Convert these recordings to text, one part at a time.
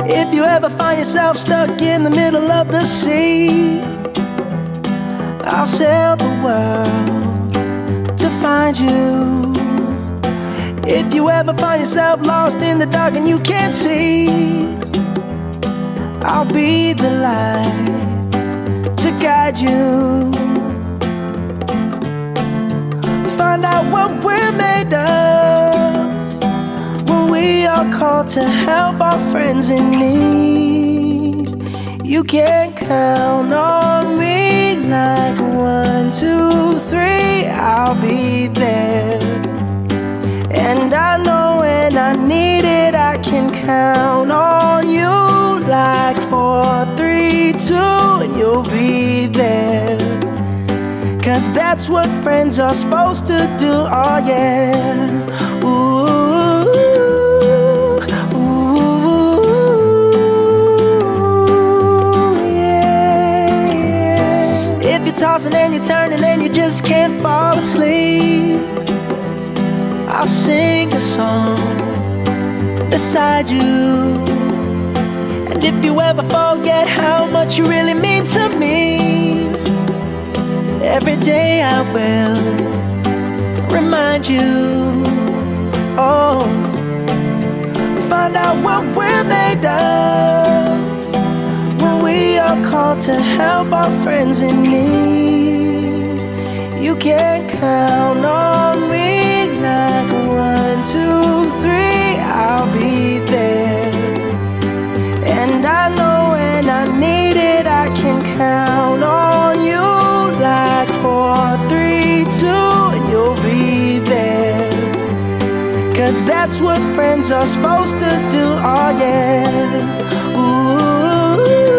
If you ever find yourself stuck in the middle of the sea, I'll sail the world to find you. If you ever find yourself lost in the dark and you can't see, I'll be the light to guide you. Find out what we're made of when we are called to help our friends in need. You can count on me like 1, 2, 3, I'll be there. And I know when I need it, I can count on you like 4, 3, 2, and you'll be there. 'Cause that's what friends are supposed to do, oh yeah. Ooh, ooh, yeah, yeah. If you're tossing and you're turning and you just can't fall asleep, I'll sing a song beside you. And if you ever forget how much you really mean to me, every day I will remind you. Oh, find out what we're made of when we are called to help our friends in need. You can count on me like 1, 2, 3, I'll be there. And I know when I need it, I can count on you like 4, 3, 2, and you'll be there. 'Cause that's what friends are supposed to do, oh yeah. Ooh,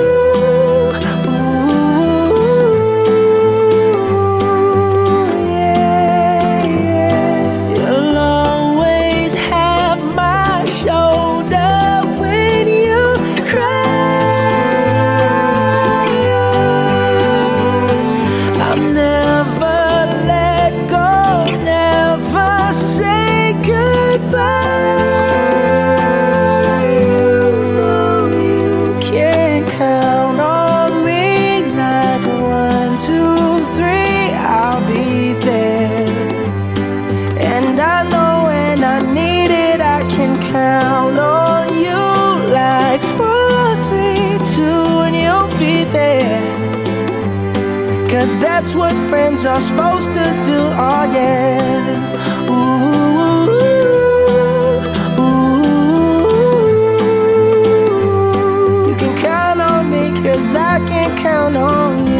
ooh, yeah, yeah. You'll always have my shoulder when you cry. I'll never let go, never say goodbye. You know you can count on me like 1, 2, 3, I'll be there. And I know when I need it, I can count on you like 4, 3, 2, and you'll be there. 'Cause that's what friends are supposed to do, oh yeah. Ooh, ooh, you can count on me 'cause I can count on you.